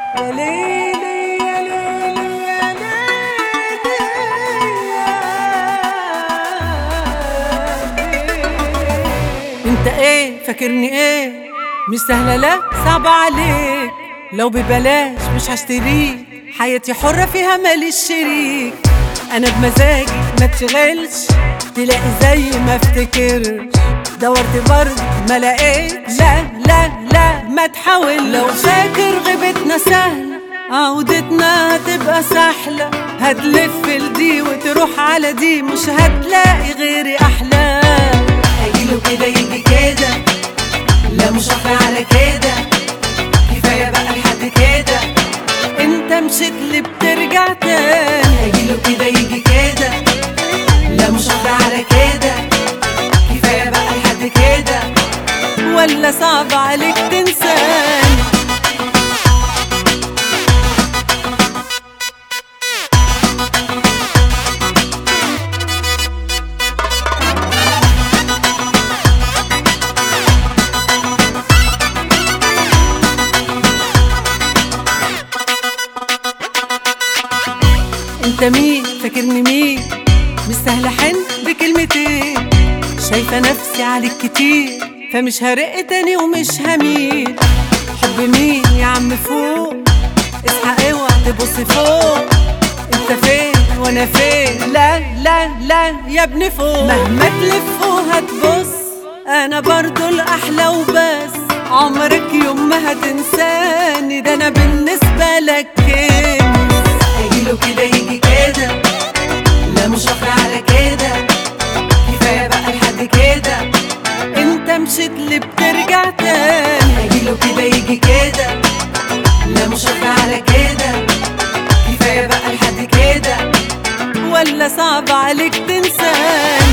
يا ليلي يا ليلي يا ليلي. انت ايه فاكرني ايه؟ مش سهلة لا صعبة عليك، لو ببلاش مش هشتريك، حياتي حرة فيها ماليش شريك. انا بمزاجي ما تشغلش، تلاقي زي ما افتكرش، دورت برضه ما لقيت. لا لا لا ما تحاول، لو فاكر غيبتنا سهلة عودتنا هتبقى سحلة، هتلف لدي وتروح على دي، مش هتلاقي غيري احلى. هيجيله كده يجي كده، لا مش هفرق على كده، كفاية بقى لحد كده. انت مشيت لي بترجع تاني. هيجيله كده يجي كده، لا مش هفرق على كده، كفاية بقى لحد كده. ولا صعب عليك تنساني؟ انت مين فاكرني مين؟ مش سهل احن بكلمتين، شايفة نفسي عليك كتير، فمش هرق تاني ومش هميل. حب مين يا عم فوق، اصحى اوعى تبص فوق، انت فين وانا فين؟ لا لا لا يا ابني فوق، مهما تلف وهتبص انا برضو الاحلى وبس، عمرك يوم ما هتنساني، ده انا بالنسبة لك كنز. هيجيله كده يجي كده، لا مش هفرق على كده، كفاية بقى لحد كده. انت مشيت لي بترجع تاني. هيجيله كده يجي كده، لا مش هفرق على كده، كفاية بقى لحد كده. ولا صعب عليك تنساني؟